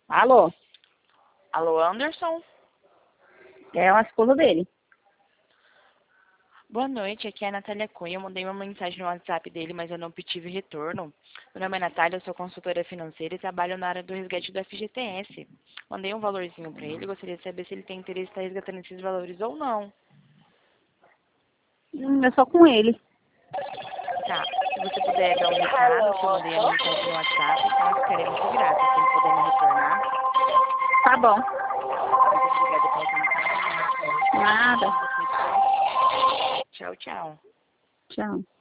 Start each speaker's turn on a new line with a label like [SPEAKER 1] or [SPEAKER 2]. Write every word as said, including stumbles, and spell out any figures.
[SPEAKER 1] Alô?
[SPEAKER 2] Alô, Anderson?
[SPEAKER 1] É a esposa dele.
[SPEAKER 2] Boa noite, aqui é a Natália Cunha. Eu mandei uma mensagem no WhatsApp dele, mas eu não obtive retorno. Meu nome é Natália, eu sou consultora financeira e trabalho na área do resgate do F G T S. Mandei um valorzinho para ele, gostaria de saber se ele tem interesse em estar resgatando esses valores ou não.
[SPEAKER 1] Hum, é só com ele.
[SPEAKER 2] Tá, se você puder dar um recado, que eu mandei a mensagem no WhatsApp, então eu ficaria muito grata se ele puder me retornar.
[SPEAKER 1] Tá bom.
[SPEAKER 2] Muito obrigada pela atenção.
[SPEAKER 1] Nada.
[SPEAKER 2] Tchau, tchau.
[SPEAKER 1] Tchau.